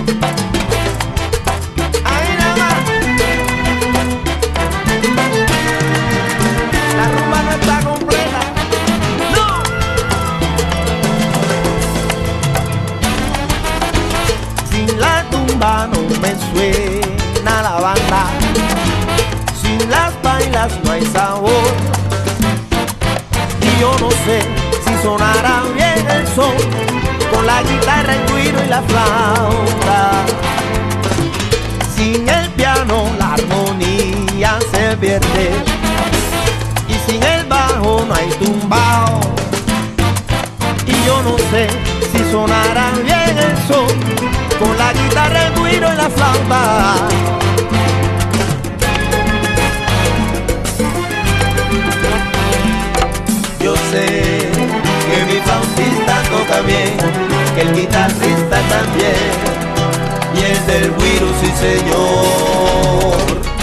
Ahí nada más. La rumba no está completa. ¡No! Sin la tumba no me suena la banda. Sin las bailas no hay sabor. Y yo no sé si sonará bien el son con la guitarra, el güiro y la flauta. Sin el piano la armonía se pierde y sin el bajo no hay tumbao. Y yo no sé si sonará bien el son con la guitarra, el güiro y la flauta. Yo sé que mi flautista toca bien, que el guitarrista también, y el del güiro sí señor.